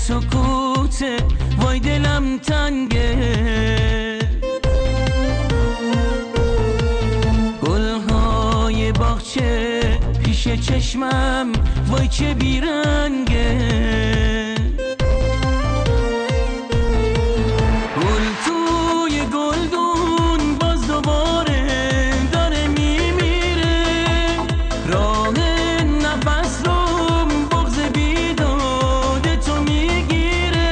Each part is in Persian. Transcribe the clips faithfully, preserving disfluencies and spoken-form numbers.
سکوته وای دلم تنگه گلهای باغچه پیش چشمم وای چه بیرنگه گل توی گلدون باز دوباره داره میمیره راه نفس رو بغض بیداد تو میگیره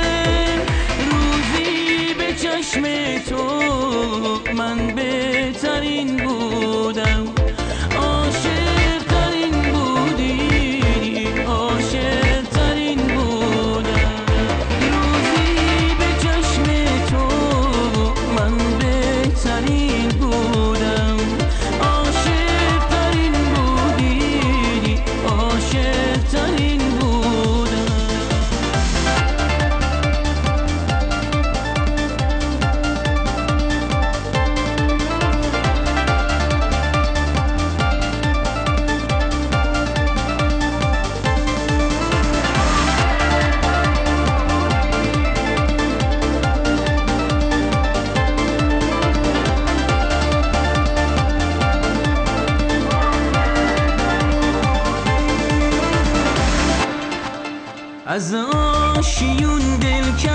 روزی به چشم تو من بهترین بودم عاشق ترین بودی عاشق ترین بودم روزی به چشم تو من بهترین بودم عاشق ترین بودی عاشق ترین بودم از آشیون دل